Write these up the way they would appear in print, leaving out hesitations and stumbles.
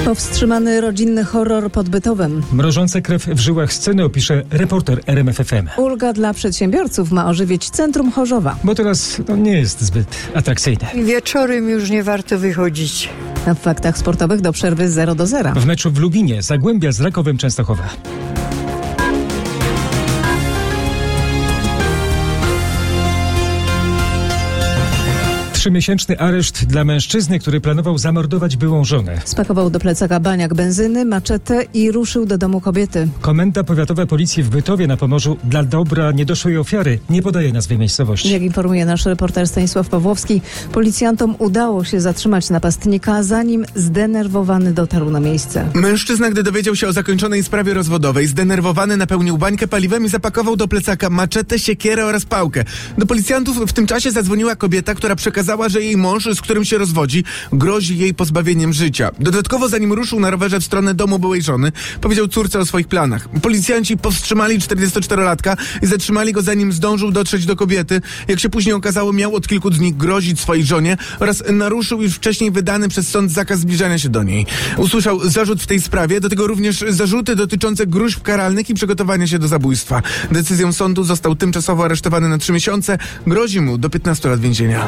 Powstrzymany rodzinny horror pod Bytowem. Mrożące krew w żyłach sceny opisze reporter RMF FM. Ulga dla przedsiębiorców ma ożywić centrum Chorzowa. Bo teraz nie jest zbyt atrakcyjne. Wieczorem już nie warto wychodzić. A w faktach sportowych do przerwy 0-0. W meczu w Lubinie Zagłębia z Rakowem Częstochowa. Trzymiesięczny areszt dla mężczyzny, który planował zamordować byłą żonę. Spakował do plecaka baniak benzyny, maczetę i ruszył do domu kobiety. Komenda Powiatowa Policji w Bytowie na Pomorzu dla dobra niedoszłej ofiary nie podaje nazwy miejscowości. Jak informuje nasz reporter Stanisław Pawłowski, policjantom udało się zatrzymać napastnika, zanim zdenerwowany dotarł na miejsce. Mężczyzna, gdy dowiedział się o zakończonej sprawie rozwodowej, zdenerwowany napełnił bańkę paliwem i zapakował do plecaka maczetę, siekierę oraz pałkę. Do policjantów w tym czasie zadzwoniła kobieta, która przekazała, że jej mąż, z którym się rozwodzi, grozi jej pozbawieniem życia. Dodatkowo, zanim ruszył na rowerze w stronę domu byłej żony, powiedział córce o swoich planach. Policjanci powstrzymali 44-latka i zatrzymali go, zanim zdążył dotrzeć do kobiety. Jak się później okazało, miał od kilku dni grozić swojej żonie oraz naruszył już wcześniej wydany przez sąd zakaz zbliżania się do niej. Usłyszał zarzut w tej sprawie, do tego również zarzuty dotyczące gróźb karalnych i przygotowania się do zabójstwa. Decyzją sądu został tymczasowo aresztowany na 3 miesiące. Grozi mu do 15 lat więzienia.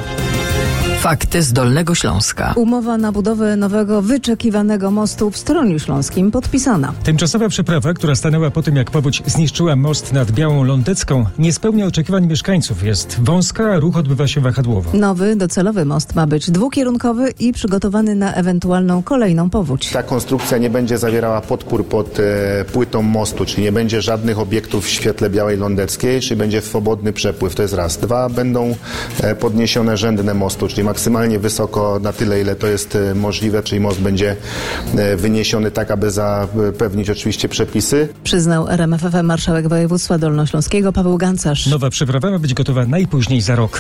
Fakty z Dolnego Śląska. Umowa na budowę nowego, wyczekiwanego mostu w Stroniu Śląskim podpisana. Tymczasowa przeprawa, która stanęła po tym, jak powódź zniszczyła most nad Białą Lądecką, nie spełnia oczekiwań mieszkańców. Jest wąska, a ruch odbywa się wahadłowo. Nowy, docelowy most ma być dwukierunkowy i przygotowany na ewentualną kolejną powódź. Ta konstrukcja nie będzie zawierała podpór pod płytą mostu, czyli nie będzie żadnych obiektów w świetle Białej Lądeckiej, czyli będzie swobodny przepływ. To jest raz. 2, będą podniesione rzędne mostu, czyli maksymalnie wysoko na tyle, ile to jest możliwe, czyli most będzie wyniesiony tak, aby zapewnić oczywiście przepisy. Przyznał RMF FM marszałek województwa dolnośląskiego Paweł Gancarz. Nowa przeprawa ma być gotowa najpóźniej za rok.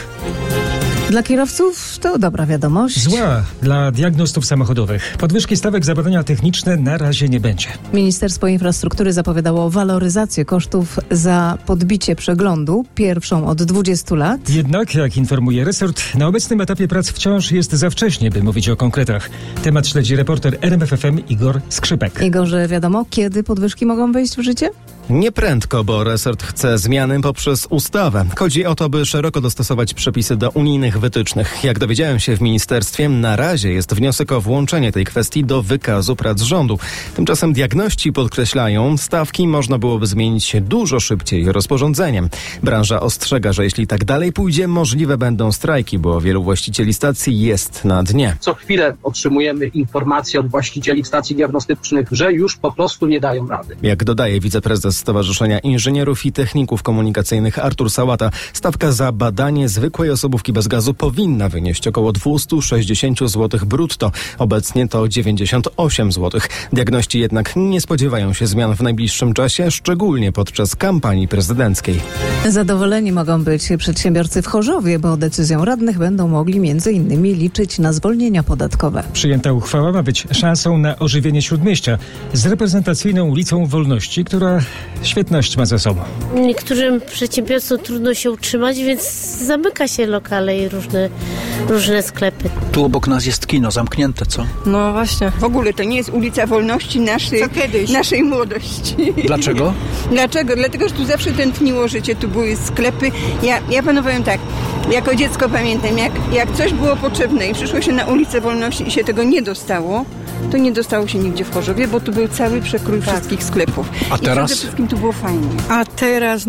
Dla kierowców to dobra wiadomość. Zła dla diagnostów samochodowych. Podwyżki stawek za badania techniczne na razie nie będzie. Ministerstwo Infrastruktury zapowiadało waloryzację kosztów za podbicie przeglądu, pierwszą od 20 lat. Jednak, jak informuje resort, na obecnym etapie prac wciąż jest za wcześnie, by mówić o konkretach. Temat śledzi reporter RMF FM Igor Skrzypek. Igorze, wiadomo, kiedy podwyżki mogą wejść w życie? Nie prędko, bo resort chce zmiany poprzez ustawę. Chodzi o to, by szeroko dostosować przepisy do unijnych wytycznych. Jak dowiedziałem się w ministerstwie, na razie jest wniosek o włączenie tej kwestii do wykazu prac rządu. Tymczasem diagności podkreślają, stawki można byłoby zmienić dużo szybciej rozporządzeniem. Branża ostrzega, że jeśli tak dalej pójdzie, możliwe będą strajki, bo wielu właścicieli stacji jest na dnie. Co chwilę otrzymujemy informacje od właścicieli stacji diagnostycznych, że już po prostu nie dają rady. Jak dodaje wiceprezes Stowarzyszenia Inżynierów i Techników Komunikacyjnych Artur Sałata, stawka za badanie zwykłej osobówki bez gazu powinna wynieść około 260 zł brutto. Obecnie to 98 zł. Diagności jednak nie spodziewają się zmian w najbliższym czasie, szczególnie podczas kampanii prezydenckiej. Zadowoleni mogą być przedsiębiorcy w Chorzowie, bo decyzją radnych będą mogli m.in. liczyć na zwolnienia podatkowe. Przyjęta uchwała ma być szansą na ożywienie Śródmieścia z reprezentacyjną ulicą Wolności, która świetność ma za sobą. Niektórym przedsiębiorcom trudno się utrzymać, więc zamyka się lokale i różne sklepy. Tu obok nas jest kino, zamknięte, co? No właśnie. W ogóle to nie jest ulica Wolności naszej młodości. Dlaczego? Dlaczego? Dlatego, że tu zawsze tętniło życie, tu były sklepy. Ja panu powiem tak, jako dziecko pamiętam, jak coś było potrzebne i przyszło się na ulicę Wolności i się tego nie dostało, to nie dostało się nigdzie w Chorzowie, bo tu był cały przekrój wszystkich sklepów. A teraz? I przede wszystkim tu było fajnie. A teraz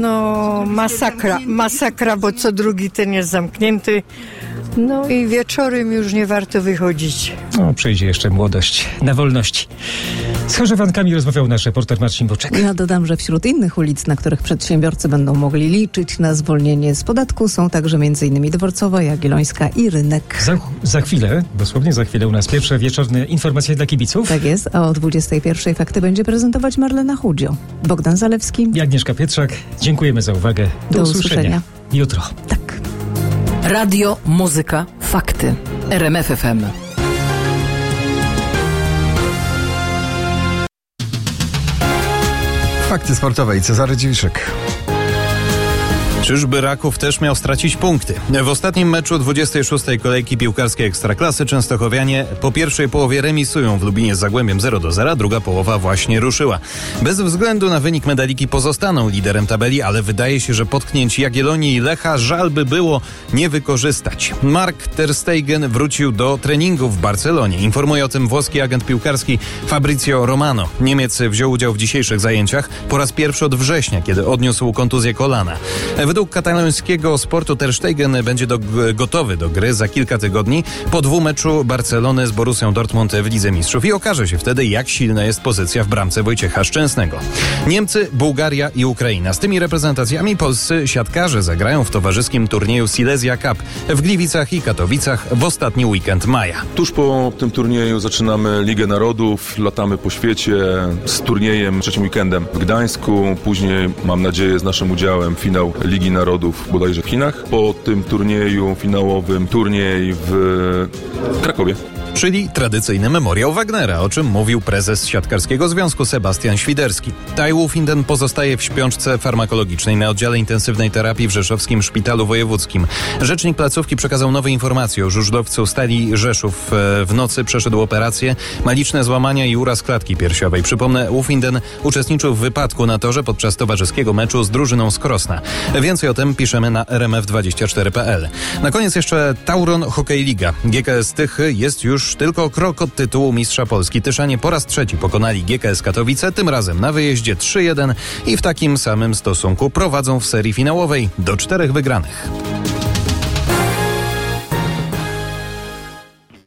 masakra, bo co drugi ten jest zamknięty. No i wieczorem już nie warto wychodzić. Przyjdzie jeszcze młodość na wolności. Z chorzowankami rozmawiał nasz reporter Marcin Boczek. Ja dodam, że wśród innych ulic, na których przedsiębiorcy będą mogli liczyć na zwolnienie z podatku, są także m.in. Dworcowa, Jagiellońska i Rynek. Za chwilę, dosłownie za chwilę, u nas pierwsze wieczorne informacje dla kibiców. Tak jest, a o 21:00 fakty będzie prezentować Marlena Chudzio. Bogdan Zalewski i Agnieszka Pietrzak. Dziękujemy za uwagę. Do usłyszenia jutro. Tak. Radio, muzyka, fakty. RMF FM. Fakty sportowe i Cezary Dziwiszek. Czyżby Raków też miał stracić punkty? W ostatnim meczu 26. kolejki piłkarskiej Ekstraklasy częstochowianie po pierwszej połowie remisują w Lubinie z Zagłębiem 0-0, druga połowa właśnie ruszyła. Bez względu na wynik medaliki pozostaną liderem tabeli, ale wydaje się, że potknięć Jagiellonii i Lecha żal by było nie wykorzystać. Mark ter Stegen wrócił do treningu w Barcelonie. Informuje o tym włoski agent piłkarski Fabrizio Romano. Niemiec wziął udział w dzisiejszych zajęciach po raz pierwszy od września, kiedy odniósł kontuzję kolana. Według katalońskiego Sportu ter Stegen będzie gotowy do gry za kilka tygodni po dwumeczu Barcelony z Borussią Dortmund w Lidze Mistrzów i okaże się wtedy, jak silna jest pozycja w bramce Wojciecha Szczęsnego. Niemcy, Bułgaria i Ukraina. Z tymi reprezentacjami polscy siatkarze zagrają w towarzyskim turnieju Silesia Cup w Gliwicach i Katowicach w ostatni weekend maja. Tuż po tym turnieju zaczynamy Ligę Narodów, latamy po świecie z turniejem trzecim weekendem w Gdańsku, później mam nadzieję z naszym udziałem finał Ligi Narodów bodajże w Chinach. Po tym turnieju finałowym turniej w Krakowie. Czyli tradycyjny memoriał Wagnera, o czym mówił prezes Siatkarskiego Związku Sebastian Świderski. Taiwu Finden pozostaje w śpiączce farmakologicznej na oddziale intensywnej terapii w Rzeszowskim Szpitalu Wojewódzkim. Rzecznik placówki przekazał nowe informacje o żużlowcu Stali Rzeszów. W nocy przeszedł operację, ma liczne złamania i uraz klatki piersiowej. Przypomnę, Finden uczestniczył w wypadku na torze podczas towarzyskiego meczu z drużyną z Krosna. Więcej o tym piszemy na rmf24.pl. Na koniec jeszcze Tauron Hokej Liga. GKS Tychy jest już tylko krok od tytułu mistrza Polski. Tyszanie po raz trzeci pokonali GKS Katowice, tym razem na wyjeździe 3-1 i w takim samym stosunku prowadzą w serii finałowej do 4 wygranych.